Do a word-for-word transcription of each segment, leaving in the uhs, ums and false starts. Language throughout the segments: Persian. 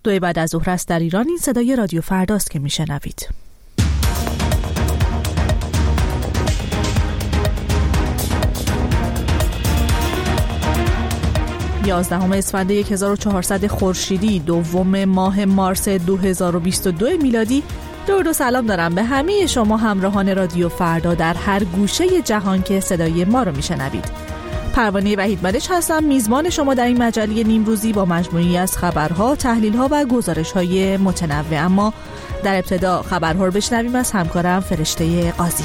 دو بعد از ظهر است در ایران. این صدای رادیو فرداست که میشنوید. یازدهم اسفند هزار و چهارصد خورشیدی، دوم ماه مارس دو هزار و بیست و دو میلادی. درود و سلام دارم به همه شما همراهان رادیو فردا در هر گوشه جهان که صدای ما رو میشنوید. پروانه وحید ملک هستم، میزبان شما در این مجله نیمروزی با مجموعی از خبرها، تحلیل‌ها و گزارش‌های متنوع. اما در ابتدا خبرها رو بشنویم از همکارم فرشته قاضی.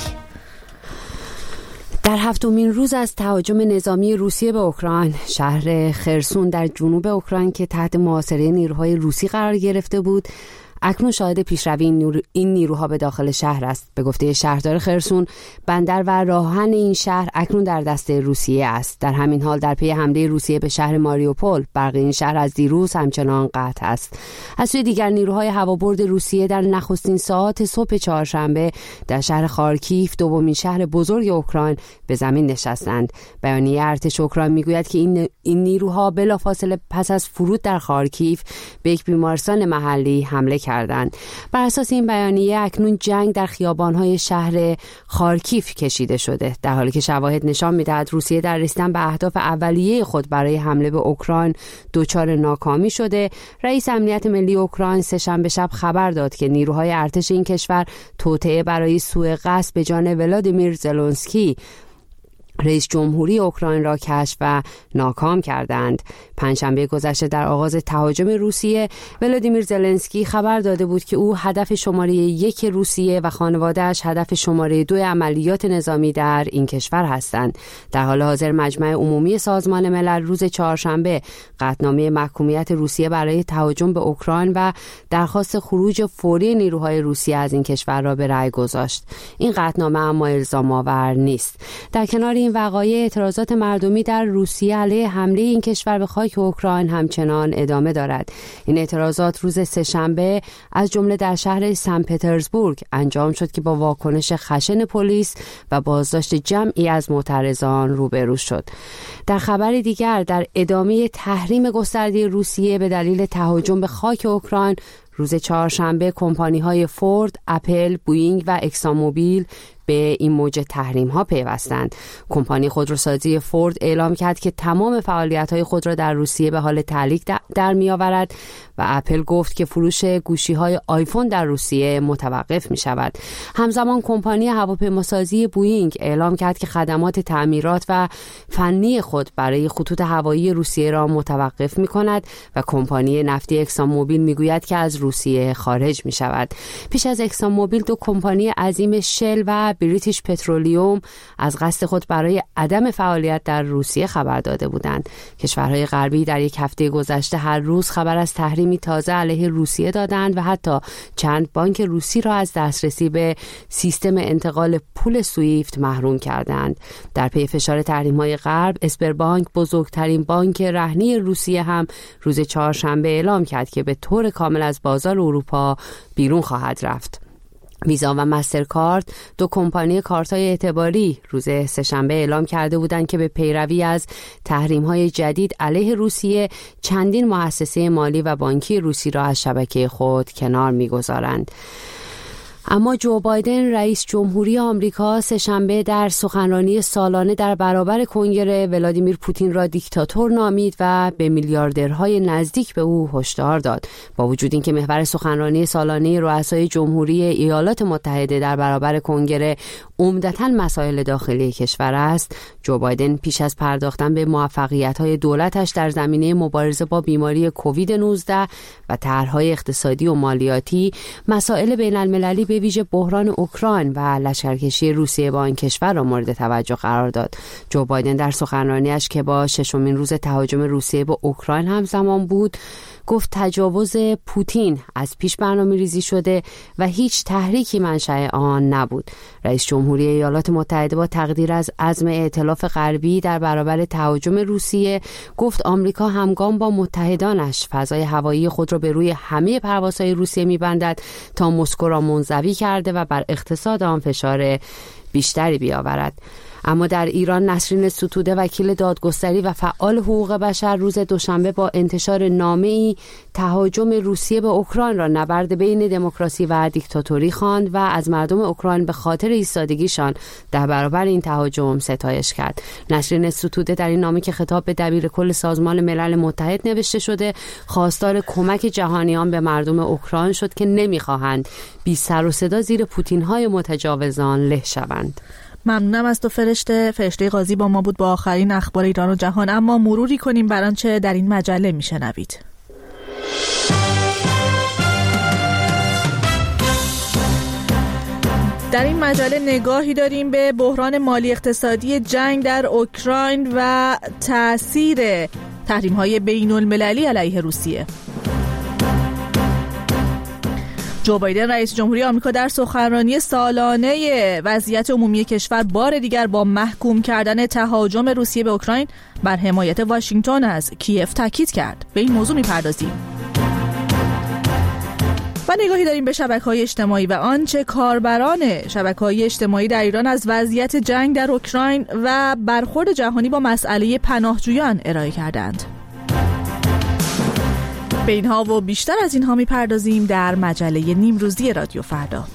در هفتمین روز از تهاجم نظامی روسیه به اوکراین، شهر خرسون در جنوب اوکراین که تحت محاصره نیروهای روسی قرار گرفته بود، اکنون شاهد پیشروی این نیروها به داخل شهر است. به گفته شهردار خرسون، بندر و راهن این شهر اکنون در دست روسیه است. در همین حال در پی حمله روسیه به شهر ماریوپول، برق این شهر از دیروز همچنان قطع است. از سوی دیگر نیروهای هوابرد روسیه در نخستین ساعات صبح چهارشنبه در شهر خارکیف، دومین شهر بزرگ اوکراین، به زمین نشستند. بیانیه ارتش اوکراین میگوید که این این نیروها بلافاصله پس از فرود در خارکیف به یک بیمارستان محلی حمله کردند. کردند. بر اساس این بیانیه اکنون جنگ در خیابان‌های شهر خارکیف کشیده شده، در حالی که شواهد نشان می‌دهد روسیه در رسیدن به اهداف اولیه خود برای حمله به اوکراین دچار ناکامی شده. رئیس امنیت ملی اوکراین سه‌شنبه شب خبر داد که نیروهای ارتش این کشور توطئه برای سوء قصد به جان ولادیمیر زلنسکی، رئیس جمهوری اوکراین، را کشف و ناکام کردند. پنجشنبه گذشته در آغاز تهاجم روسیه، ولادیمیر زلنسکی خبر داده بود که او هدف شماره یک روسیه و خانواده‌اش هدف شماره دو عملیات نظامی در این کشور هستند. در حال حاضر مجمع عمومی سازمان ملل روز چهارشنبه قطعنامه محکومیت روسیه برای تهاجم به اوکراین و درخواست خروج فوری نیروهای روسیه از این کشور را به رأی گذاشت. این قطعنامه اما الزام‌آور نیست. در کنار این وقایع، اعتراضات مردمی در روسیه علیه حمله این کشور به خاک اوکراین همچنان ادامه دارد. این اعتراضات روز سه‌شنبه از جمله در شهر سن پترزبورگ انجام شد که با واکنش خشن پلیس و بازداشت جمعی از معترضان روبرو شد. در خبر دیگر، در ادامه تحریم گسترده روسیه به دلیل تهاجم به خاک اوکراین، روز چهارشنبه کمپانی‌های فورد، اپل، بوئینگ و اکساموبیل به این موج تحریم ها پیوستند. کمپانی خودروسازی فورد اعلام کرد که تمام فعالیت های خود را در روسیه به حال تعلیق در می آورد و اپل گفت که فروش گوشی های آیفون در روسیه متوقف می شود. همزمان کمپانی هواپیماسازی بوئینگ اعلام کرد که خدمات تعمیرات و فنی خود برای خطوط هوایی روسیه را متوقف می کند و کمپانی نفتی اکسانموبیل می گوید که از روسیه خارج می شود. پیش از اکسانموبیل، دو کمپانی عظیم شل و بریتیش پترولیوم از قصد خود برای عدم فعالیت در روسیه خبر داده بودند. کشورهای غربی در یک هفته گذشته هر روز خبر از تحریمی تازه علیه روسیه دادند و حتی چند بانک روسی را از دسترسی به سیستم انتقال پول سویفت محروم کردند. در پی فشار تحریم‌های غرب، اسپربانک، بزرگترین بانک رهنی روسیه، هم روز چهارشنبه اعلام کرد که به طور کامل از بازار اروپا بیرون خواهد رفت. ویزا و مسترکارد، دو کمپانی کارت‌های اعتباری، روز سه‌شنبه اعلام کرده بودند که به پیروی از تحریم‌های جدید علیه روسیه چندین مؤسسه مالی و بانکی روسی را از شبکه خود کنار می‌گذارند. اما جو بایدن، رئیس جمهوری آمریکا، سه‌شنبه در سخنرانی سالانه در برابر کنگره ولادیمیر پوتین را دیکتاتور نامید و به میلیاردرهای نزدیک به او هشدار داد. با وجود اینکه محور سخنرانی سالانه رؤسای جمهوری ایالات متحده در برابر کنگره عمدتاً مسائل داخلی کشور است، جو بایدن پیش از پرداختن به موفقیت‌های دولتش در زمینه مبارزه با بیماری کووید نوزده و طرح‌های اقتصادی و مالیاتی، مسائل بین‌المللی به ویژه بحران اوکراین و لشکرکشی روسیه با این کشور را مورد توجه قرار داد. جو بایدن در سخنرانیش که با ششمین روز تهاجم روسیه به اوکراین همزمان بود، گفت تجاوز پوتین از پیش برنامه‌ریزی شده و هیچ تحریکی منشأ آن نبود. رئیس جمهوری ایالات متحده با تقدیر از عزم ائتلاف غربی در برابر تهاجم روسیه گفت آمریکا همگام با متحدانش فضای هوایی خود را به روی همه پروازهای روسیه می‌بندد تا مسکو را منزوی کرده و بر اقتصاد آن فشار بیشتری بیاورد. اما در ایران نسرین ستوده وکیل دادگستری و فعال حقوق بشر روز دوشنبه با انتشار نامه‌ای تهاجم روسیه به اوکراین را نبرد بین دموکراسی و دیکتاتوری خواند و از مردم اوکراین به خاطر ایستادگیشان در برابر این تهاجم ستایش کرد. نسرین ستوده در این نامه که خطاب به دبیر کل سازمان ملل متحد نوشته شده خواستار کمک جهانیان به مردم اوکراین شد که نمی‌خواهند بی سر و صدا زیر پوتین‌های متجاوزان له شوند. ممنونم از تو فرشته. فرشته قاضی با ما بود با آخرین اخبار ایران و جهان، اما مروری کنیم بر آنچه در این مجله میشنوید. در این مجله نگاهی داریم به بحران مالی اقتصادی جنگ در اوکراین و تأثیر تحریم‌های بین‌المللی علیه روسیه. جو بایدن رئیس جمهوری آمریکا در سخنرانی سالانه وضعیت عمومی کشور بار دیگر با محکوم کردن تهاجم روسیه به اوکراین بر حمایت واشنگتن از کیف تاکید کرد. به این موضوع می‌پردازیم. و نگاهی داریم به شبکه‌های اجتماعی و آنچه کاربران شبکه‌های اجتماعی در ایران از وضعیت جنگ در اوکراین و برخورد جهانی با مسئله پناهجویان ارائه کردند. به اینها و بیشتر از اینها می‌پردازیم در مجله نیمروزی رادیو فردا.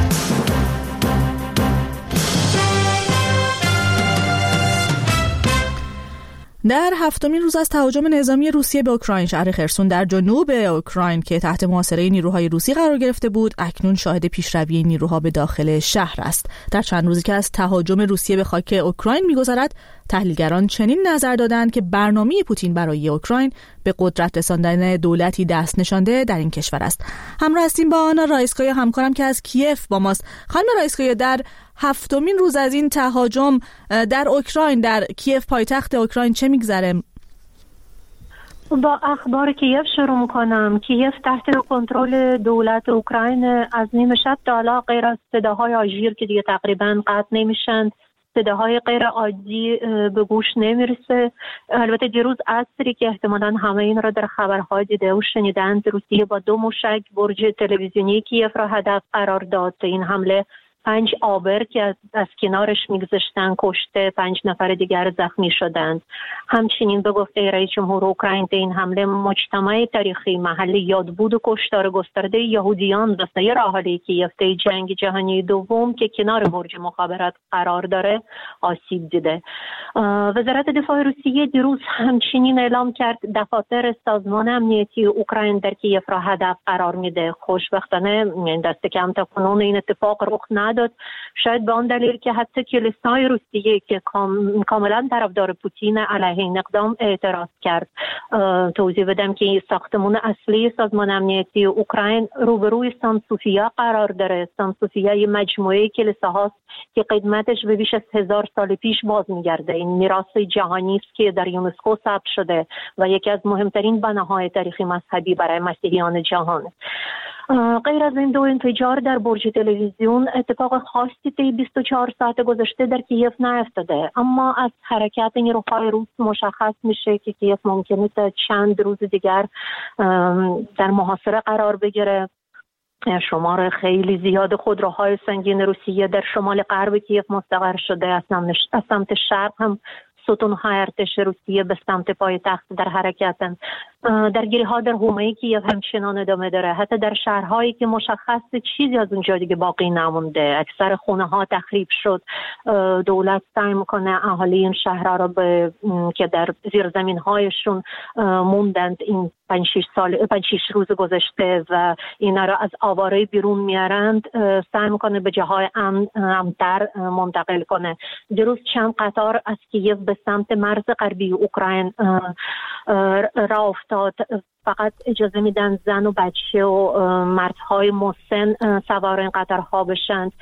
در هفتمین روز از تهاجم نظامی روسیه به اوکراین، شهر خرسون در جنوب اوکراین که تحت محاصره نیروهای روسی قرار گرفته بود، اکنون شاهد پیشروی نیروها به داخل شهر است. در چند روزی که از تهاجم روسیه به خاک اوکراین می‌گذرد، تحلیلگران چنین نظر دادند که برنامه پوتین برای اوکراین به قدرت رساندن دولتی دست نشانده در این کشور است. همراه هستیم با آنا رایسکویا همکارم که از کیف با ماست. خانم رایسکویا، در هفتمین روز از این تهاجم در اوکراین، در کیف پایتخت اوکراین، چه میگذره؟ با اخبار کیف شروع میکنم. کیف تحت کنترل دولت اوکراین از نیمه شب تا حالا غیر از صداهای آژیر که دیگه تقریبا قطع نمیشن، صداهای غیر عادی به گوش نمیرسه. البته دیروز عصری که احتمالاً همه این را در خبرها دیده و شنیدند، روسیه با دو موشک برج تلویزیونی کیف را هدف قرار داد. این حمله پنج آبر که از, از کنارش میگذشتن کشته، پنج نفر دیگر زخمی شدند. همچنین به گفته رئیس جمهور اوکراین این حمله مجتمع تاریخی محل یادبود و کشتار گسترده یهودیان و سایر اهالی کیف طی جنگ جهانی دوم که کنار برج مخابرات قرار داره آسیب دیده. وزارت دفاع روسیه دیروز همچنین اعلام کرد دفاتر سازمان امنیتی اوکراین در کیف را هدف قرار میده. خوشبختانه دست کم تا کنون این اتفاق رخ نداد، شاید به آن دلیل که حتی کلیسای روسیه که کام، کاملا طرفدار پوتین علیه این اقدام اعتراض کرد. توضیح بدم که ساختمان اصلی سازمان امنیتی اوکراین روبروی سان سوفیا قرار داره. سان سوفیا یه مجموعه کلیساهاست که قدمتش به بیش از هزار سال پیش باز میگرده. این میراث جهانی است که در یونسکو ثبت شده و یکی از مهمترین بناهای تاریخی مذهبی برای مسیحیان جهان. غیر از این دو انفجار در برج تلویزیون، اتفاق خاصی طی بیست و چهار ساعت گذشته در کیف نیفتاده، اما از حرکت نیروهای روس مشخص میشه که کیف ممکنه تا چند روز دیگر در محاصره قرار بگیره. شمار خیلی زیاد خودروهای سنگین روسیه در شمال غرب کیف مستقر شده. از سمت شرق هم ستون‌های ارتش روسیه به سمت پایتخت در حرکتند. درگیری‌ها در حومه کیف همچنان ادامه داره. حتی در شهرهایی که مشخص چیزی از اونجا دیگه باقی نمونده، اکثر خونه‌ها تخریب شد. دولت سعی میکنه اهالی این شهرها را به که در زیرزمین‌هایشون موندند این پنج شش سال پنج شش روز گذشته و اینا را از آواره بیرون میارند، سعی میکنه به جاهای امن امن‌تر منتقل کنه. دیروز چند قطار از کیف به سمت مرز غربی اوکراین راه افتاد. فقط اجازه میدن زن و بچه و مردهای مسن سوار این قطارها بشند.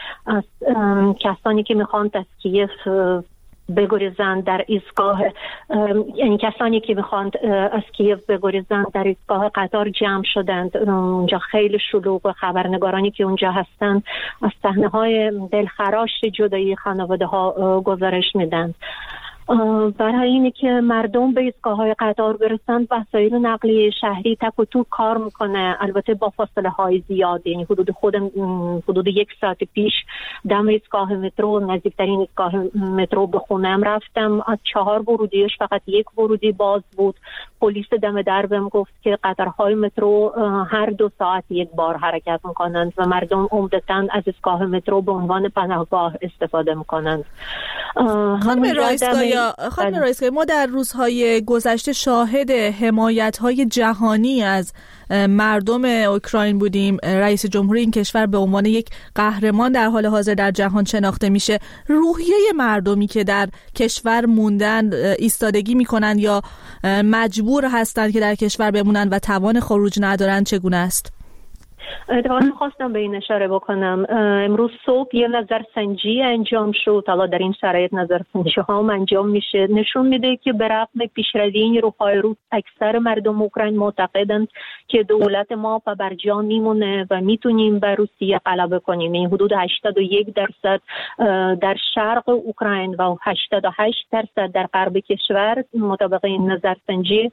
کسانی که میخوان از کیف بگریزند در ایستگاه، یعنی کسانی که میخوان از کیف بگریزند در ایستگاه قطار جمع شدند. اونجا خیلی شلوغ. خبرنگارانی که اونجا هستند از صحنه‌های دلخراش جدایی خانواده ها گزارش میدن. برای اینه که مردم به ایستگاه‌های قطار برسند وسایل نقلیه شهری تک و توک کار میکنه، البته با فاصله های زیاد. یعنی حدود خودم حدود یک ساعت پیش دم ایستگاه مترو، نزدیکترین ایستگاه مترو به خونم رفتم، از چهار ورودیش فقط یک ورودی باز بود. پلیس دم دربم گفت که قطارهای مترو هر دو ساعت یک بار حرکت میکنند و مردم عمدتاً از ایستگاه مترو به عنوان پناهگاه استفاده میکنند. خانم رایسکایا، خانم رایسکایا، ما در روزهای گذشته شاهد حمایت‌های جهانی از مردم اوکراین بودیم. رئیس جمهوری این کشور به عنوان یک قهرمان در حال حاضر در جهان شناخته میشه. روحیه مردمی که در کشور موندن، ایستادگی میکنن یا مجبور هستند که در کشور بمونن و توان خروج ندارن، چگونه است؟ اتفاقا می‌خواستم به این اشاره بکنم. امروز صبح یه نظرسنجی انجام شد. حالا در این شرایط نظرسنجی ها هم انجام میشه، نشون میده که به رغم پیشروی نیروهای روس اکثر مردم اوکراین معتقدند که دولت ما پا جا میمونه و میتونیم بر روسیه غلبه کنیم. این حدود هشتاد و یک درصد در شرق اوکراین و هشتاد و هشت درصد در غرب کشور مطابق این نظرسنجی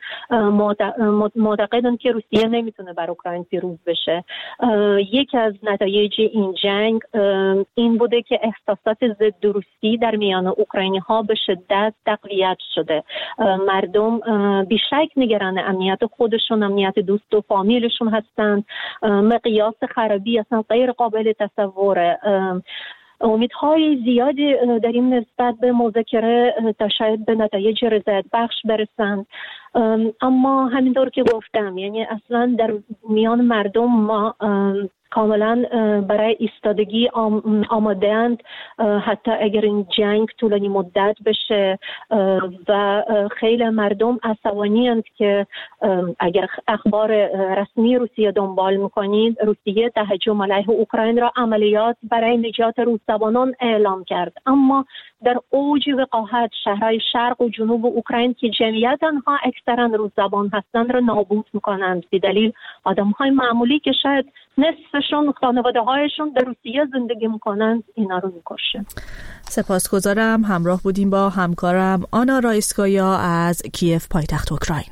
معتقدند که روسیه نمیتونه بر اوکراین پیروز بشه. یکی از نتایج این جنگ این بوده که احساسات ضد روسی در میان اوکراینی ها به شدت تقویت شده. مردم بیشک نگران امنیت خودشون، امنیت دوست و فامیلشون هستند. مقیاس خرابی اصلا غیر قابل تصوره. امیدهای زیادی در این نسبت به مذاکره تا شاید به نتایج رضایت بخش برسند، اما همینطور که گفتم، یعنی اصلا در میان مردم ما کاملا برای ایستادگی آماده‌اند، حتی اگر این جنگ طولانی مدت بشه و خیلی مردم عصبانی‌اند که اگر اخبار رسمی روسیه دنبال می‌کنید، روسیه تهجم علیه اوکراین را عملیات برای نجات روس‌زبانان اعلام کرد، اما در اوج وقاحت شهرهای شرق و جنوب اوکراین که جمعیت آنها اکثرا روس‌زبان هستند را نابود می‌کنند، به دلیل آدم‌های معمولی که شاید نصفشون خانواده‌هایشون در روسیه زندگی میکنند اینا رو میکشه. سپاسگزارم. همراه بودیم با همکارم آنا رایسکایا از کیف پایتخت اوکراین.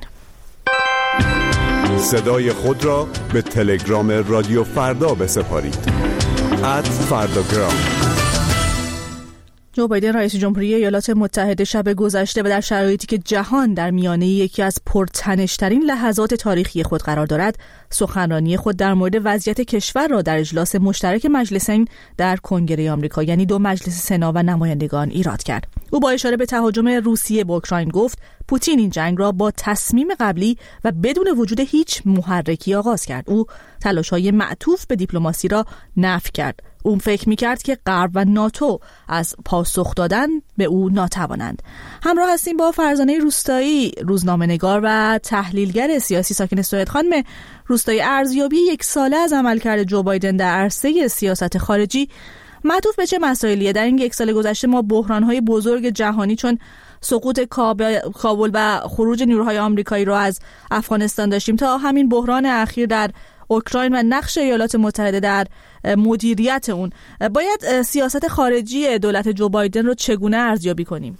صدای خود را به تلگرام رادیو فردا بسپارید. ات فرداگرام. جو بایدن رئیس جمهوری ایالات متحده شب گذشته و در شرایطی که جهان در میانه یکی از پرتنش‌ترین لحظات تاریخی خود قرار دارد، سخنرانی خود در مورد وضعیت کشور را در اجلاس مشترک مجلسین در کنگره آمریکا، یعنی دو مجلس سنا و نمایندگان، ایراد کرد. او با اشاره به تهاجم روسیه به اوکراین گفت پوتین این جنگ را با تصمیم قبلی و بدون وجود هیچ محرکی آغاز کرد. او تلاش‌های معطوف به دیپلماسی را نفی کرد. اون فکر می‌کرد که غرب و ناتو از پاسخ دادن به او ناتوانند. همراه هستیم با فرزانه روستایی، روزنامه‌نگار و تحلیلگر سیاسی ساکن سوئد. خانم روستایی، ارزیابی یک ساله از عملکرد جو بایدن در عرصه سیاست خارجی معطوف به چه مسائلیه؟ در این یک سال گذشته ما بحران‌های بزرگ جهانی چون سقوط کابل و خروج نیروهای آمریکایی را از افغانستان داشتیم تا همین بحران اخیر در اوکراین و نقش ایالات متحده در مدیریت اون. باید سیاست خارجی دولت جو بایدن رو چگونه ارزیابی کنیم؟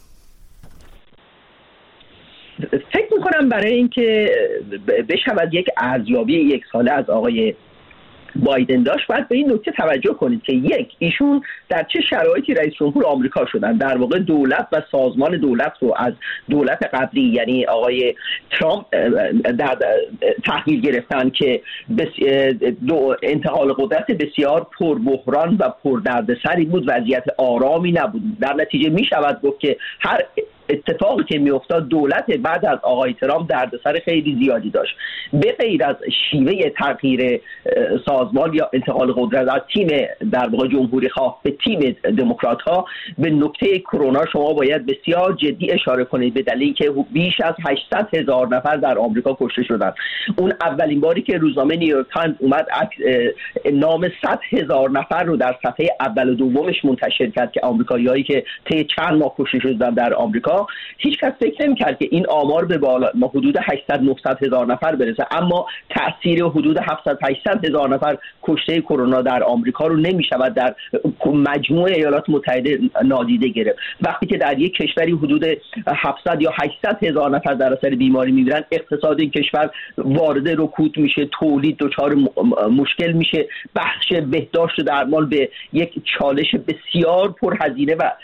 فکر میکنم برای اینکه بشود یک ارزیابی یک ساله از آقای بایدن داشت، باید به این نکته توجه کنید که یک، ایشون در چه شرایطی رئیس جمهور آمریکا شدن. در واقع دولت و سازمان دولت رو از دولت قبلی یعنی آقای ترامپ در تحویل گرفتن که دو انتقال قدرت بسیار پربحران و پردردسری بود، وضعیت آرامی نبود. در نتیجه می شود گفت که هر اتفاقی که میافتاد دولت بعد از آقای ترامپ دردسر خیلی زیادی داشت. به غیر از شیوه تغییر سازمان یا انتقال قدرت از تیم در واقع جمهوری خواه به تیم دموکرات ها، به نکته کرونا شما باید بسیار جدی اشاره کنید، به دلیلی که بیش از هشتصد هزار نفر در آمریکا کشته شدند. اون اولین باری که روزنامه نیویورک تایمز اومد نام صد هزار نفر رو در صفحه اول و دومش منتشر کرد که آمریکایی‌هایی که طی چند ماه کشته شدند در آمریکا آمریکا هیچ کس فکر نمی‌کرد که این آمار به بالا ما حدود هشتصد نهصد هزار نفر برسه، اما تاثیر حدود هفتصد هشتصد هزار نفر کشته کرونا در آمریکا رو نمی‌شود در مجموع ایالات متحده نادیده گرفت. وقتی که در یک کشوری حدود هفتصد یا هشتصد هزار نفر در اثر بیماری می‌میرن، اقتصاد این کشور وارد رکود میشه، تولید دچار مشکل میشه، بخش بهداشت و درمان به یک چالش بسیار پرهزینه و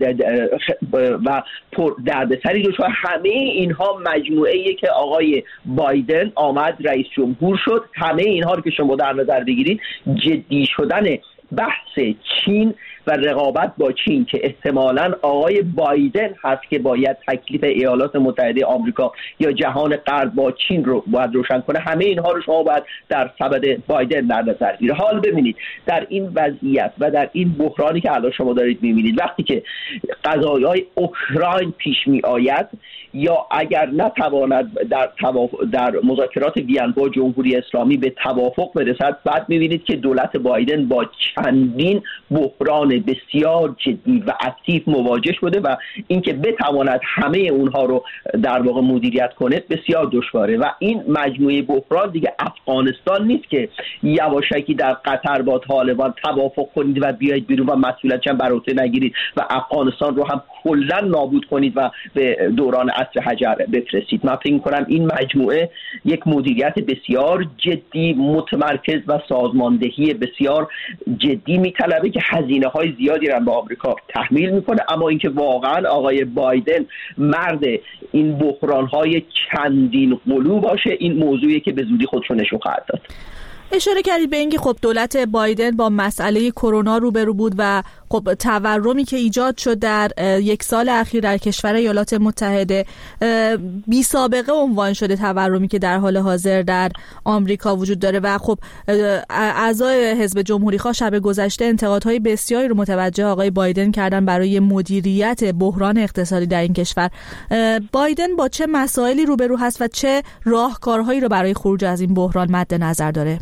و پر دردسری دچار. همه اینها مجموعه‌ایه که آقای بایدن آمد رئیس جمهور شد. همه اینها رو که شما در نظر بگیرید، جدی شدن بحث چین و رقابت با چین که احتمالاً آقای بایدن هست که باید تکلیف ایالات متحده آمریکا یا جهان غرب با چین رو باید روشن کنه، همه اینها رو شما باید در سبد بایدن در نظر بگیرید. حال ببینید در این وضعیت و در این بحرانی که الان شما دارید می‌بینید، وقتی که قضایای اوکراین پیش می آید یا اگر نتواند در توافق در مذاکرات وین با جمهوری اسلامی به توافق برسد، بعد می‌بینید که دولت بایدن با چندین بحران بسیار جدی و اکتیو مواجه شده و اینکه بتواند همه اونها رو در واقع مدیریت کنه بسیار دشواره. و این مجموعه بحران دیگه افغانستان نیست که یواشکی در قطر با طالبان توافق کنید و بیایید بیرون و مسئولیت چند بر عهده نگیرید و افغانستان رو هم کلا نابود کنید و به دوران عصر حجر بفرستید. من فکر می‌کنم این مجموعه یک مدیریت بسیار جدی، متمرکز و سازماندهی بسیار جدی می‌طلبه که هزینه‌های زیادی رو به آمریکا تحمیل میکنه. اما اینکه واقعا آقای بایدن مرد این بحران‌های چندین قلو باشه، این موضوعی که به زودی خودش رو نشون خواهد داد. اشاره کردید به اینکه خب دولت بایدن با مسئله کرونا روبرو بود و خب تورمی که ایجاد شد در یک سال اخیر در کشور ایالات متحده بی سابقه عنوان شده، تورمی که در حال حاضر در آمریکا وجود داره و خب اعضای حزب جمهوری خواه شب گذشته انتقادهای بسیاری رو متوجه آقای بایدن کردن برای مدیریت بحران اقتصادی در این کشور. بایدن با چه مسائلی روبرو هست و چه راهکارهایی رو برای خروج از این بحران مد نظر داره؟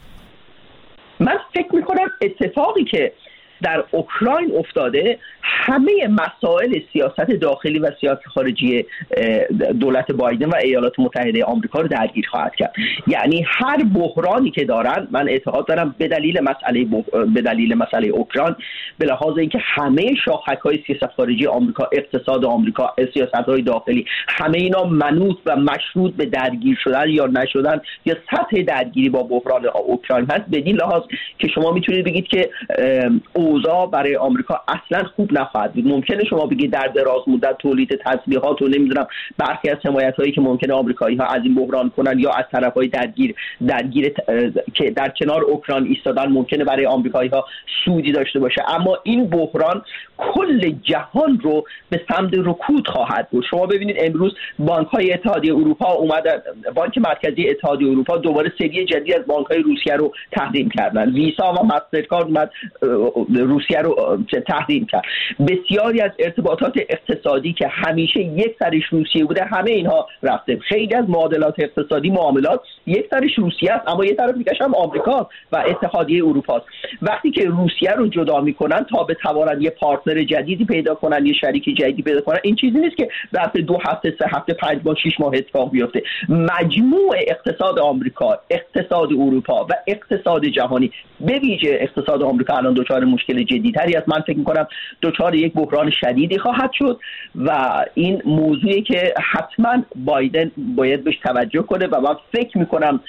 من فکر میکنم اتفاقی که در اوکراین افتاده همه مسائل سیاست داخلی و سیاست خارجی دولت بایدن و ایالات متحده آمریکا رو درگیر خواهد کرد. یعنی هر بحرانی که دارن، من اعتقاد دارم به دلیل مسئله به دلیل مسئله اوکراین، به لحاظ اینکه همه شاخه‌های سیاست خارجی آمریکا، اقتصاد آمریکا، سیاست‌های داخلی، همه اینا منوط و مشروط به درگیر شدن یا نشدن یا سطح درگیری با بحران اوکراین هست. بدین لحاظ که شما میتونید بگید که اوضاع برای آمریکا اصلا خوب نخواهد بود. ممکنه شما بگید در دراز مدت تولید تسلیحات و نمیدونم برخی از حمایت‌هایی که ممکنه آمریکایی‌ها از این بحران کنن یا از طرف‌های درگیر درگیر که در کنار اوکراین ایستادن ممکنه برای آمریکایی‌ها سودی داشته باشه، اما این بحران کل جهان رو به سمت رکود خواهد بود. شما ببینید امروز بانک‌های اتحادیه اروپا اومدن، بانک مرکزی اتحادیه اروپا دوباره سری جدید از بانک‌های روسیه رو تحریم کردن. ویسا و مسترکارد اومد روسیه رو تحریم کرد. بسیاری از ارتباطات اقتصادی که همیشه یک سرش روسیه بوده، همه اینها رفته. خیلی از معادلات اقتصادی، معاملات یک سرش روسیه است، اما یک طرف دیگه هم آمریکا و اتحادیه اروپا است. وقتی که روسیه رو جدا میکنن تا بتوانن یه پارتنر جدیدی پیدا کنن، یه شریک جدیدی پیدا کنن، این چیزی نیست که در دو هفته، سه هفته، پنج ماه، شش ماه اتفاق بیفته. مجموع اقتصاد آمریکا، اقتصاد اروپا و اقتصاد جهانی، به ویژه اقتصاد آمریکا الان دچار مشکل جدی‌تری است. من فکر می‌کنم دچار یک بحران شدیدی خواهد شد و این موضوعی که حتما بایدن باید بهش توجه کنه و من فکر می‌کنم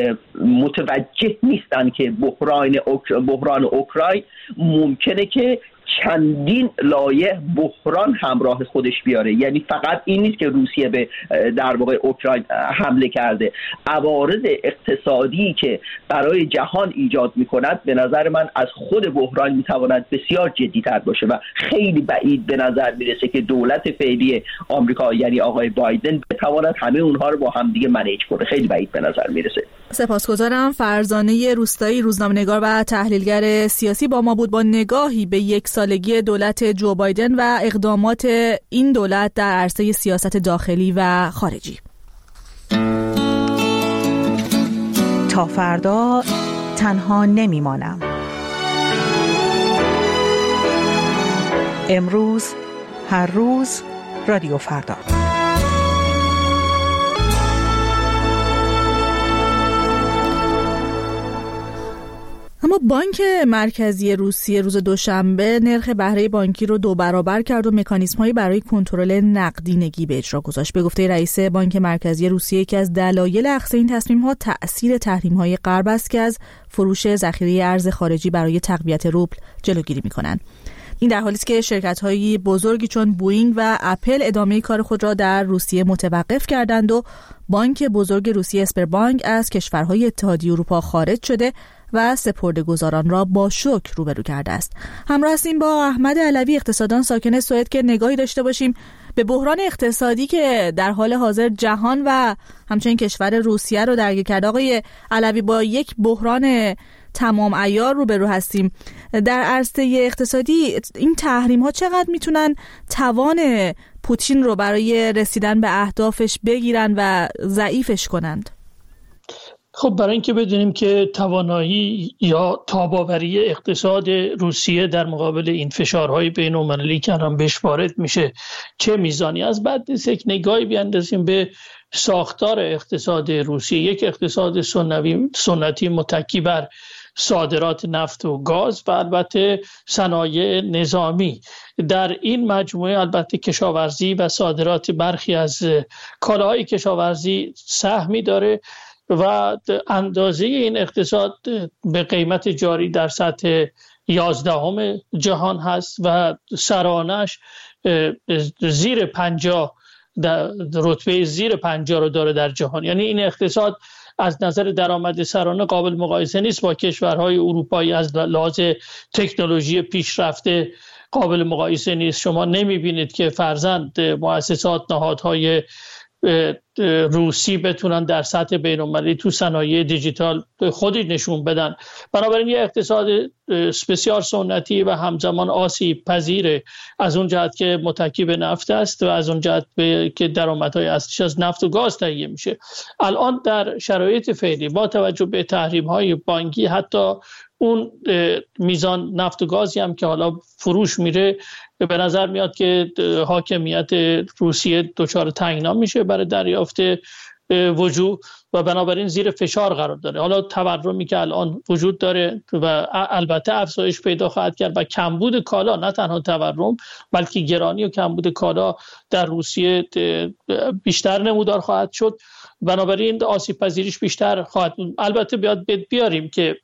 متوجه نیستن که بحران اوک... بحران اوکراین ممکنه که چندین لایه بحران همراه خودش بیاره. یعنی فقط این نیست که روسیه به در واقع اوکراین حمله کرده، عوارض اقتصادی که برای جهان ایجاد میکند به نظر من از خود بحران میتواند بسیار جدی‌تر باشه و خیلی بعید به نظر میرسه که دولت فعلی آمریکا یعنی آقای بایدن بتواند همه اونها رو با هم دیگه منیج کنه. خیلی بعید به نظر میرسه. سپاسگزارم. فرزانه روستایی، روزنامه‌نگار و تحلیلگر سیاسی با ما بود با نگاهی به یک سالگی دولت جو بایدن و اقدامات این دولت در عرصه سیاست داخلی و خارجی. تا فردا تنها نمیمانم. امروز، هر روز، رادیو فردا. اما بانک مرکزی روسیه روز دوشنبه نرخ بهره بانکی رو دو برابر کرد و مکانیزم‌هایی برای کنترل نقدینگی به اجرا گذاشت. به گفته رئیس بانک مرکزی روسیه، یکی از دلایل اخذ این تصمیم‌ها تأثیر تحریم‌های غرب است که از فروش ذخیره ارز خارجی برای تقویت روبل جلوگیری می‌کنند. این در حالی است که شرکت‌های بزرگی چون بوئینگ و اپل ادامه کار خود را در روسیه متوقف کردند و بانک بزرگ روسیه اسپربانک از کشورهای اتحادیه اروپا خارج شده و سپرده‌گذاران را با شوک روبرو کرده است. همراه هستیم با احمد علوی، اقتصاددان ساکن سوئد، که نگاهی داشته باشیم به بحران اقتصادی که در حال حاضر جهان و همچنین کشور روسیه رو درگیر کرده. آقای علوی، با یک بحران تمام عیار روبرو هستیم. در عرصه اقتصادی این تحریم ها چقدر میتونن توان پوتین رو برای رسیدن به اهدافش بگیرن و ضعیفش کنند؟ خب برای اینکه بدونیم که توانایی یا تاباوری اقتصاد روسیه در مقابل این فشارهای بین‌المللی که الان بهش وارد میشه چه میزانی از، بعد نیست یک نگاهی بیاندازیم به ساختار اقتصاد روسیه. یک اقتصاد سنوی سنتی متکی بر صادرات نفت و گاز و البته صنایع نظامی. در این مجموعه البته کشاورزی و صادرات برخی از کالاهای کشاورزی سهمی داره و اندازه این اقتصاد به قیمت جاری در سطح یازدهم جهان هست و سرانش زیر پنجاه، رتبه زیر پنجاه رو داره در جهان. یعنی این اقتصاد از نظر درآمد سرانه قابل مقایسه نیست با کشورهای اروپایی، از لحاظ تکنولوژی پیشرفته قابل مقایسه نیست. شما نمیبینید که فرزند مؤسسات نهادهای روسی بتونن در سطح بین‌المللی تو صنایع دیجیتال خودی نشون بدن. بنابراین یه اقتصاد بسیار سنتی و همزمان آسیب پذیره، از اون جهت که متکی به نفت است و از اون جهت که درآمدهای اصلیش از نفت و گاز تهیه میشه. الان در شرایط فعلی با توجه به تحریم‌های بانکی، حتی اون میزان نفت و گازی هم که حالا فروش میره، به نظر میاد که حاکمیت روسیه دچار تنگنا میشه برای دریافت وجود و بنابراین زیر فشار قرار داره. حالا تورمی که الان وجود داره و البته افزایش پیدا خواهد کرد و کمبود کالا، نه تنها تورم بلکه گرانی و کمبود کالا در روسیه بیشتر نمودار خواهد شد، بنابراین آسیب پذیریش بیشتر خواهد بود. البته بیاد بیاریم که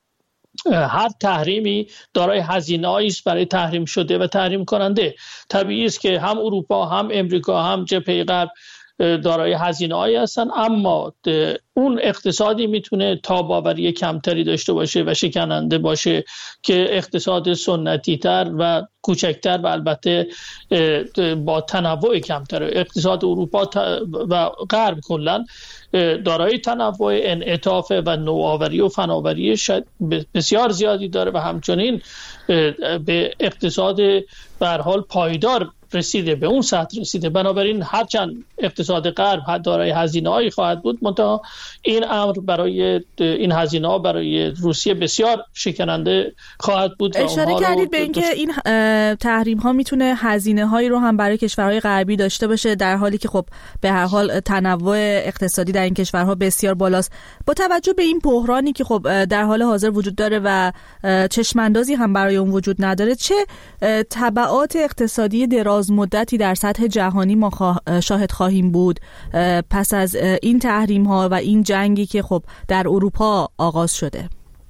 هر تحریمی دارای هزینه‌ای است برای تحریم شده و تحریم کننده. طبیعی است که هم اروپا هم امریکا هم جبهه غرب دارای هزینه‌ای هستن، اما اون اقتصادی میتونه تاباوری کمتری داشته باشه و شکننده باشه که اقتصاد سنتی تر و کوچکتر و البته با تنوع کمتر. اقتصاد اروپا و غرب کلا دارای تنوع، انعطاف و نوآوری و فناوری بسیار زیادی داره و همچنین به اقتصاد به هر حال پایدار رسیده، به اون سطح رسیده. بنابراین هرچند اقتصاد غرب دارای هزینه‌ای خواهد بود، منتها این امر برای این هزینه‌ها برای روسیه بسیار شکننده خواهد بود. اشاره کردید به اینکه این تحریم‌ها میتونه هزینه‌هایی رو هم برای کشورهای غربی داشته باشه، در حالی که خب به هر حال تنوع اقتصادی در این کشورها بسیار بالاست. با توجه به این بحرانی که خب در حال حاضر وجود داره و چشم‌اندازی هم برای اون وجود نداره، چه تبعات اقتصادی دراز مدتی در سطح جهانی ما خواه... شاهد خواهیم بود پس از این تحریم ها و این جنگی که خب در اروپا آغاز شده؟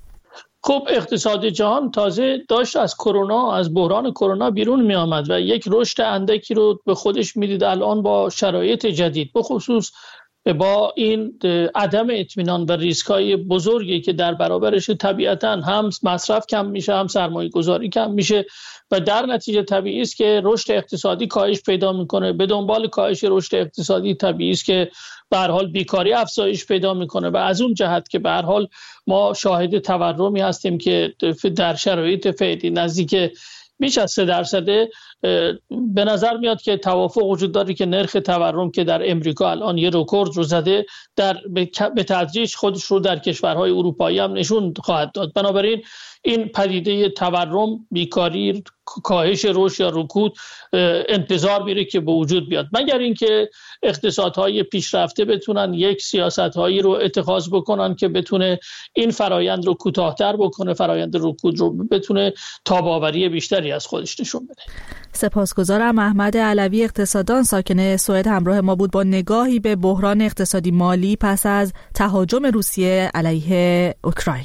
خب اقتصاد جهان تازه داشت از کرونا، از بحران کرونا بیرون می آمد و یک رشد اندکی رو به خودش میدید. الان با شرایط جدید، به خصوص با این عدم اطمینان و ریسک‌های بزرگی که در برابرش طبیعتاً هم مصرف کم میشه، هم سرمایه گذاری کم میشه و در نتیجه طبیعی است که رشد اقتصادی کاهش پیدا میکنه. به دنبال کاهش رشد اقتصادی طبیعی است که به هر حال بیکاری افزایش پیدا میکنه و از اون جهت که به هر حال ما شاهد تورمی هستیم که در شرایط فعلی نزدیک بیش از سه درصده. به نظر میاد که توافق وجود داره که نرخ تورم که در امریکا الان یه رکورد رو زده، در به تدریج خودش رو در کشورهای اروپایی هم نشون خواهد داد. بنابراین این پدیده تورم، بیکاری، کاهش رشد یا رکود انتظار میره که به وجود بیاد، مگر اینکه اقتصادهای پیشرفته بتونن یک سیاستهایی رو اتخاذ بکنن که بتونه این فرایند رو کوتاه‌تر بکنه، فرایند رکود رو بتونه تاب‌آوری بیشتری از خودش نشون بده. سپاسگزارم. احمد علوی، اقتصاددان ساکن سوئد، همراه ما بود با نگاهی به بحران اقتصادی مالی پس از تهاجم روسیه علیه اوکراین.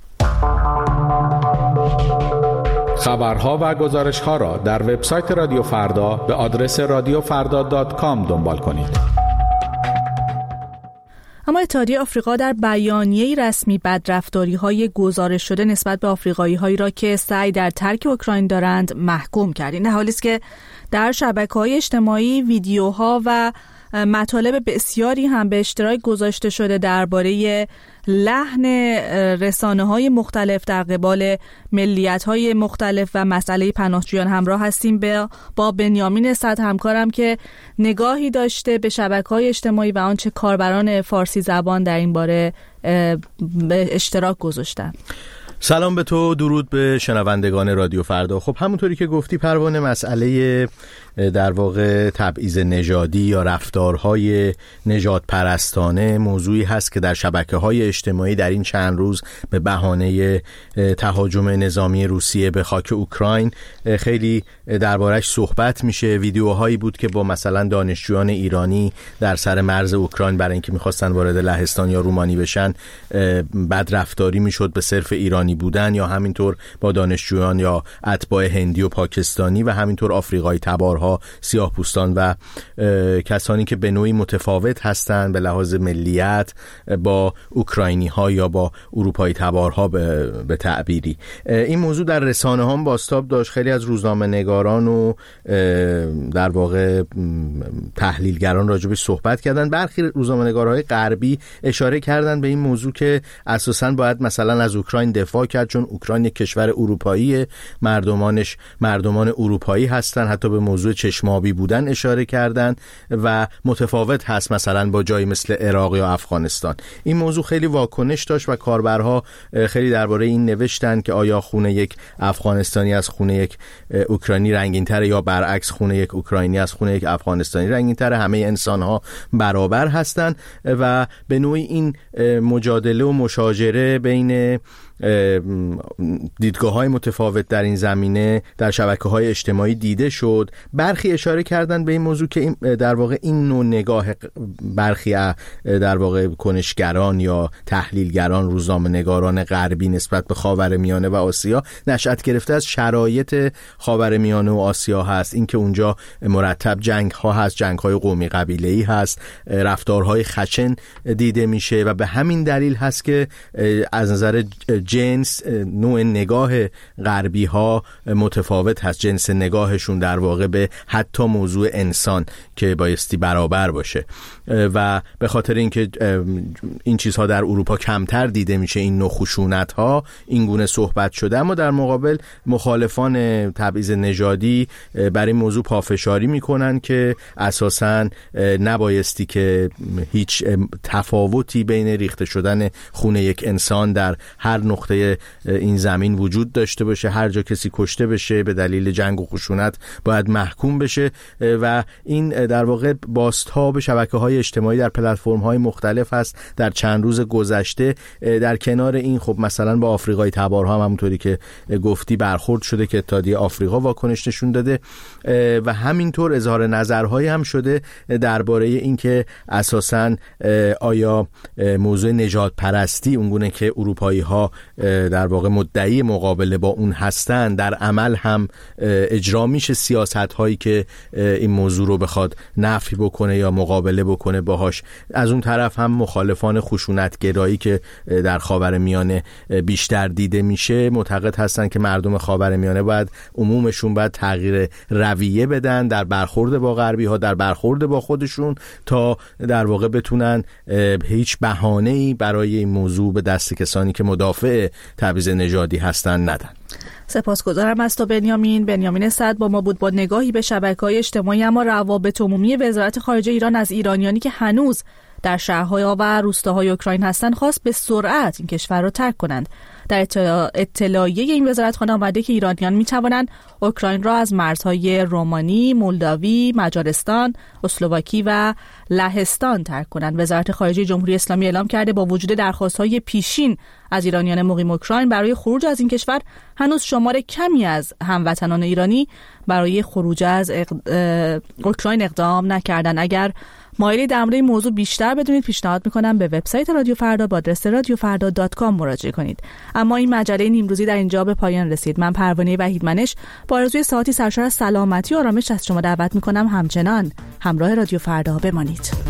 خبرها و گزارش‌ها را در وبسایت رادیو فردا به آدرس رادیو فردا دات کام دنبال کنید. اما اتحادیه آفریقا در بیانیه‌ای رسمی بدرفتاری‌های گزارش شده نسبت به آفریقایی‌هایی را که سعی در ترک اوکراین دارند محکوم کرد. این در حالی است که در شبکه‌های اجتماعی ویدیوها و مطالب بسیاری هم به اشتراک گذاشته شده درباره لحن رسانه‌های مختلف در قبال ملیت‌های مختلف و مسئله پناهجویان. همراه هستیم با بنیامین صد، همکارم که نگاهی داشته به شبکه‌های اجتماعی و آنچه کاربران فارسی زبان در این باره به اشتراک گذاشتن. سلام به تو، درود به شنوندگان رادیو فردا. خب همونطوری که گفتی پروانه، مسئله در واقع تبعیض نژادی یا رفتارهای نژاد پرستانه موضوعی هست که در شبکه‌های اجتماعی در این چند روز به بهانه تهاجم نظامی روسیه به خاک اوکراین خیلی دربارش صحبت میشه. ویدیوهایی بود که با مثلا دانشجویان ایرانی در سر مرز اوکراین برای اینکه میخواستن وارد لهستان یا رومانی بشن بدرفتاری میشد به صرف ایرانی بودن، یا همینطور با دانشجویان یا اتباع هندی و پاکستانی و همینطور آفریقایی تبارها، سیاه پوستان و کسانی که به نوعی متفاوت هستند به لحاظ ملیت با اوکراینی ها یا با اروپایی تبارها به, به تعبیری. این موضوع در رسانه ها بازتاب داشت. خیلی از روزنامه نگاران و در واقع تحلیلگران راجبش صحبت کردن. برخی روزنامه نگارهای غربی اشاره کردن به این موضوع که اساساً باید مثلا از اوکراین دفاع کرد، چون اوکراین یک کشور اروپایی، مردمانش مردمان اروپایی هستن. حتی به موضوع چشمابی بودن اشاره کردن و متفاوت هست مثلا با جایی مثل عراق یا افغانستان. این موضوع خیلی واکنش داشت و کاربرها خیلی درباره این نوشتن که آیا خونه یک افغانستانی از خونه یک اوکراینی رنگین‌تره یا برعکس خونه یک اوکراینی از خونه یک افغانستانی رنگین‌تره. همه انسان‌ها برابر هستند و به نوعی این مجادله و مشاجره بین دیدگاه‌های متفاوت در این زمینه در شبکه‌های اجتماعی دیده شد. برخی اشاره کردن به این موضوع که این در واقع این نوع نگاه برخی در واقع کنشگران یا تحلیلگران، روزنامه‌نگاران غربی نسبت به خاورمیانه و آسیا نشأت گرفته از شرایط خاورمیانه و آسیا هست. اینکه اونجا مرتب جنگ‌ها هست، جنگ‌های قومی قبیله‌ای هست، رفتارهای خشن دیده میشه و به همین دلیل هست که از نظر جنس نوع نگاه غربی ها متفاوت هست. جنس نگاهشون در واقع به حتی موضوع انسان که بایستی برابر باشه و به خاطر اینکه این چیزها در اروپا کمتر دیده میشه، این نوع خشونت ها این گونه صحبت شده. اما در مقابل مخالفان تبعیض نژادی برای این موضوع پافشاری میکنن که اساساً نبایستی که هیچ تفاوتی بین ریخته شدن خون یک انسان در هر نقطه این زمین وجود داشته باشه. هر جا کسی کشته بشه به دلیل جنگ و خشونت باید محکوم بشه و این در واقع بازتاب شبکه‌های اجتماعی در پلتفرم‌های مختلف هست در چند روز گذشته. در کنار این خب مثلا با آفریقای تبارها هم همونطوری که گفتی برخورد شده که اتحادیه آفریقا واکنش نشون داده و همینطور اظهار نظرهایی هم شده درباره اینکه اساساً آیا موضوع نژاد پرستی اونگونه که اروپایی ها در واقع مدعی مقابله با اون هستن در عمل هم اجرا میشه، سیاست هایی که این موضوع رو بخواد نفی بکنه یا مقابله بکنه باهاش. از اون طرف هم مخالفان خشونت گرایی که در خاورمیانه بیشتر دیده میشه معتقد هستن که مردم خاورمیانه باید عمومشون باید تغییر رویه بدن در برخورد با غربی ها، در برخورد با خودشون، تا در واقع بتونن هیچ بهانه‌ای برای این موضوع به دست کسانی که مدافع تبعیض نژادی هستن ندن. سپاسگزارم از تو بنیامین. بنیامین صد با ما بود با نگاهی به شبکه‌های اجتماعی. اما روابط عمومی وزارت خارجه ایران از ایرانیانی که هنوز در شهرها و روستاهای اوکراین هستند خواست به سرعت این کشور را ترک کنند. در اطلاعیه این وزارتخانه آمده که ایرانیان می توانند اوکراین را از مرزهای رومانی، مولداوی، مجارستان، اسلواکی و لهستان ترک کنند. وزارت خارجه جمهوری اسلامی اعلام کرده با وجود درخواست‌های پیشین از ایرانیان مقیم اوکراین برای خروج از این کشور، هنوز شمار کمی از هموطنان ایرانی برای خروج از اوکراین اقدام نکردند. اگر مایلی در مورد این موضوع بیشتر بدونید پیشنهاد میکنم به وبسایت رادیو فردا با آدرس رادیو فردا دات کام مراجعه کنید. اما این مجله نیمروزی در اینجا به پایان رسید. من پروانه وحیدمنش با آرزوی ساعتی سرشار از سلامتی و آرامش از شما دعوت میکنم همچنان همراه رادیو فردا بمانید.